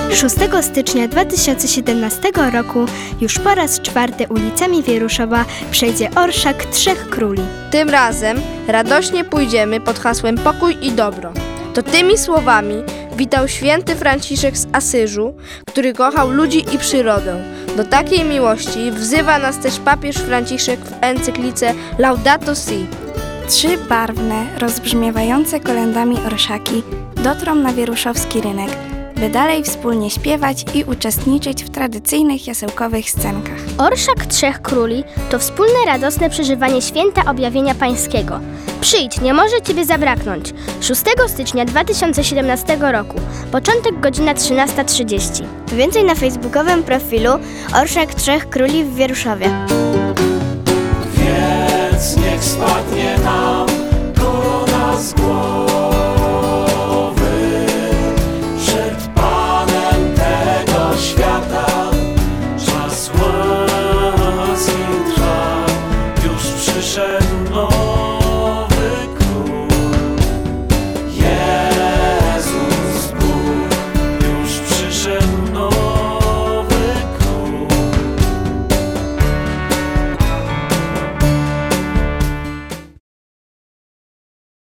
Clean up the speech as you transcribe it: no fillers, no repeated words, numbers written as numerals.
6 stycznia 2017 roku już po raz 4 ulicami Wieruszowa przejdzie Orszak Trzech Króli. Tym razem radośnie pójdziemy pod hasłem Pokój i dobro. To tymi słowami witał święty Franciszek z Asyżu, który kochał ludzi i przyrodę. Do takiej miłości wzywa nas też papież Franciszek w encyklice Laudato Si. 3 barwne, rozbrzmiewające kolędami orszaki dotrą na wieruszowski rynek, by dalej wspólnie śpiewać i uczestniczyć w tradycyjnych jasełkowych scenkach. Orszak Trzech Króli to wspólne radosne przeżywanie święta objawienia pańskiego. Przyjdź, nie może Ciebie zabraknąć. 6 stycznia 2017 roku, początek godzina 13:30. Więcej na facebookowym profilu Orszak Trzech Króli w Wieruszowie. Więc niech spadnie nam korona z głowy.